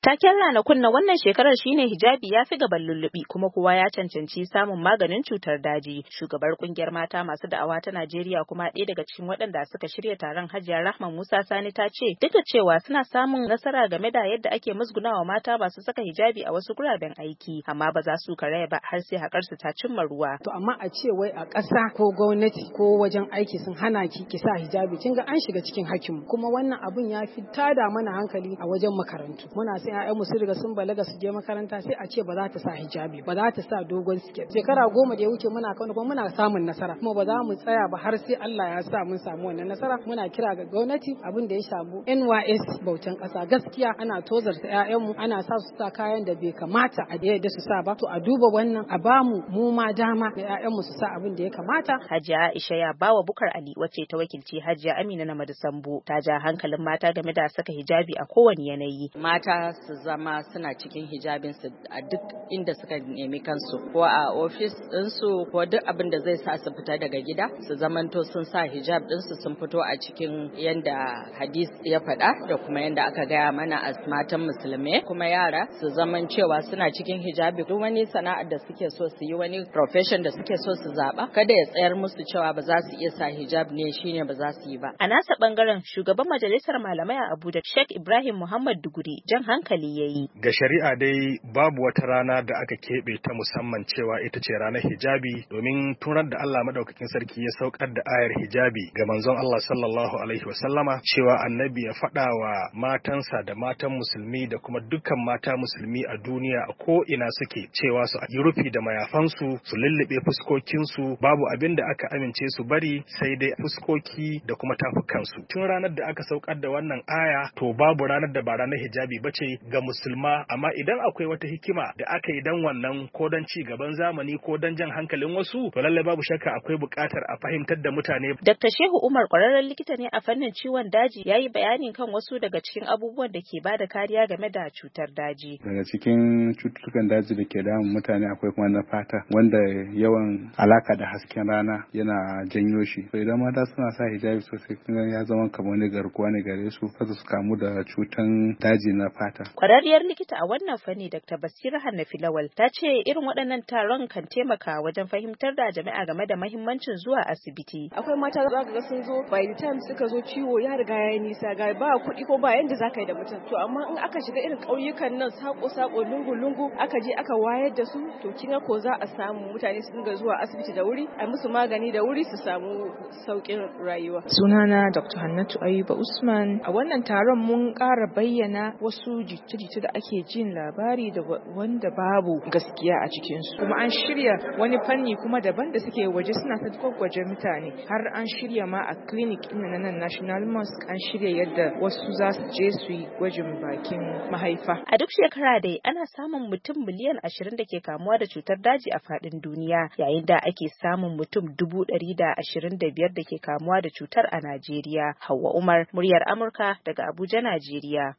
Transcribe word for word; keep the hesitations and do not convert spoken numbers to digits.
Taken ranakun na wannan shekarar shine hijabi ya fi gaban lullubi kuma kowa ya cancanci samun maganin cutar daji. Shugabar kungiyar mata masu da'awa ta Najeriya kuma ɗaya daga cikin waɗanda suka shirya taron Hajiya Rahma Musa Sani ta ce duk da cewa suna samun nasara game da yadda ake musgunawa mata masu saka hijabi a wasu guraben aiki amma ba za su karaya ba har sai haƙar su ta cimma ruwa. To amma a ce wai a ƙasa ko gwamnati ko wajen aiki sun hana ki ki sa hijabi kin ga an shiga cikin hakkin kuma wannan abun ya fi tada mana hankali a wajen makarantu. Muna sai ƴaƴanmu su riga sun balaga su je makaranta sai a ce ba za ta sa hijabi ba za ta sa dogon siket. Shekara goma da ya wuce muna kauna kuma muna samun nasara kuma ba za mu tsaya ba har sai Allah ya sa mun samu wannan nasara. Muna kira ga gwamnati abin da ya shabu N Y S bautan ƙasa gaskiya ana tozarta ƴaƴanmu ana sa su sa kayan da bai kamata a da su sa ba to a duba wannan a bamu mu ma dama da ƴaƴanmu su sa abin da ya kamata. Hajiya Aisha ya bawa Bukar Ali wacce ta wakilci Hajiya Amina na Madisambu ta ja hankalin mata game da saka hijabi a kowane yanayi. Mata su zama suna cikin hijabin su a duk inda suka nemi kansu ko a ofis ɗinsu ko duk abin da zai sa su fita daga gida su zamanto sun sa hijab ɗinsu sun fito a cikin yanda hadis ya faɗa da kuma yanda aka gaya mana a matan musulmai kuma yara su zaman cewa suna cikin hijabi duk wani sana'ar da suke so su yi wani profession da suke so su zaɓa kada ya tsayar musu cewa ba za su iya sa hijab ne shine ba za su yi ba. A nasa bangaren shugaban majalisar malamai a Abuja Sheikh Ibrahim Muhammad Duguri jan hankali yayi. Ga shari'a dai babu wata rana da aka keɓe ta musamman cewa ita ce ranar hijabi domin tunar da Allah madaukakin sarki ya saukar da ayar hijabi ga manzon Allah sallallahu alaihi wasallama cewa annabi ya faɗa wa matansa da matan musulmi da kuma dukkan mata musulmi a duniya a ko ina suke cewa su yi rufi da mayafansu su lullube fuskokinsu babu abin da aka amince su bari sai dai fuskoki da kuma tafukansu. Tun ranar da aka saukar da wannan aya to babu ranar da ba ranar hijabi bace ga musulma amma idan akwai wata hikima da aka yi dan wannan ko dan ci gaban zamani ko dan jan hankalin wasu to lallai babu shakka akwai buƙatar a fahimtar da mutane. Dr. Shehu Umar ƙwararren likita ne a fannin ciwon daji yayi bayani kan wasu daga cikin abubuwan da ke bada kariya game da cutar daji. Daga cikin cututtukan daji da ke damun mutane akwai kuma na fata wanda yawan alaka da hasken rana yana janyo shi. To idan mata suna sa hijabi sosai kuma ya zama kamar wani garkuwa ne gare su kada su kamu da cutan daji na fata. Ƙwararriyar likita a wannan fanni Dr. Basira Hannafi Lawal ta ce irin waɗannan taron kan taimaka wajen fahimtar da jama'a game da mahimmancin zuwa asibiti. Akwai mata za ka ga sun zo by the time suka zo ciwo ya riga ya nisa ga ba kuɗi ko ba yanda za ka yi da mutum. To amma in aka shiga irin ƙauyukan nan sako-sako lungu-lungu aka je aka wayar da su to kinga ko za a samu mutane su dinga zuwa asibiti da wuri a musu magani da wuri su samu sauƙin rayuwa. Sunana Doctor Hannatu Ayuba Usman. A wannan taron mun ƙara bayyana wasu jita-jita da ake jin labari da wanda babu gaskiya a cikinsu kuma an shirya wani fanni kuma daban da suke waje suna ta gwagwaje mutane har an shirya ma a clinic ina na nan National Mosque an shirya yadda wasu za su je su yi gwajin bakin mahaifa. A duk shekara dai ana samun mutum miliyan ashirin da ke kamuwa da cutar daji a faɗin duniya yayin da ake samun mutum dubu ɗari da ashirin da biyar da ke kamuwa da cutar a Najeriya. Hauwa Umar, muryar Amurka daga Abuja, Najeriya.